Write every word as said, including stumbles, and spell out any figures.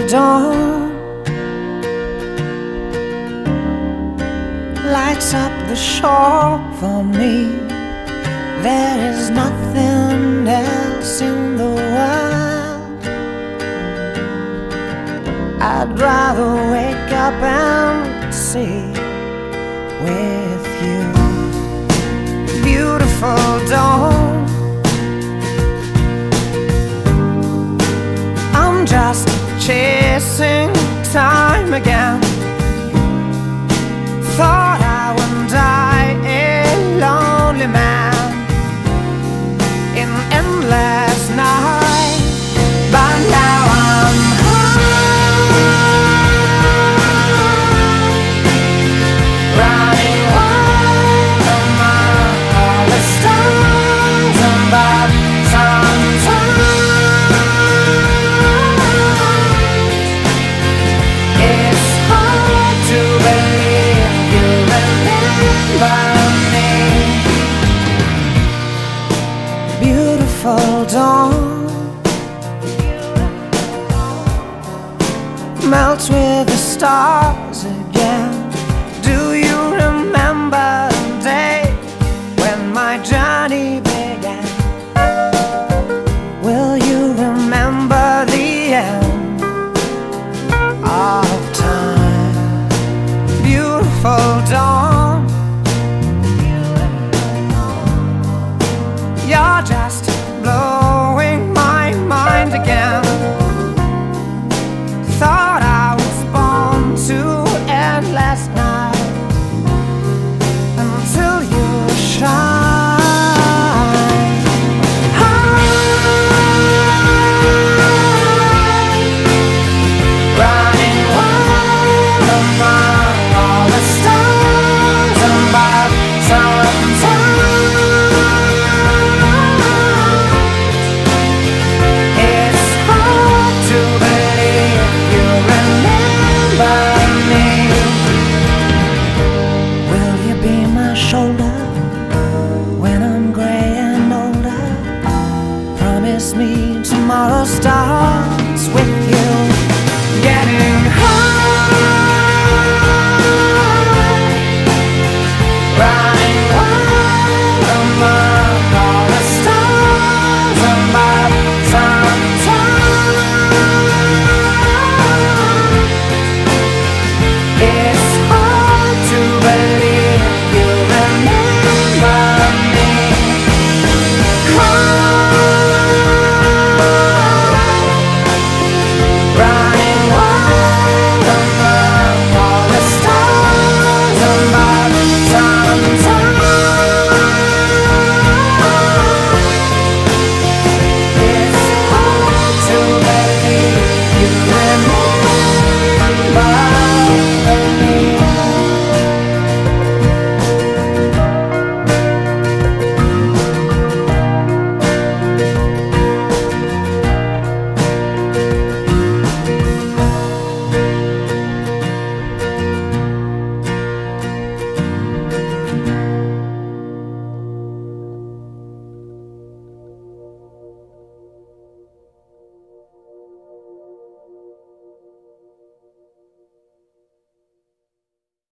dawn lights up the shore for me. There is nothing else in the world. I'd rather wake up and see with you. Beautiful dawn, I'm just chasing time again. Thought I would die a lonely man in endless night, but now I'm high, running wild among all the stars above. Sometimes it's hard to believe you remember me. Beautiful dawn melts with the stars again. Do you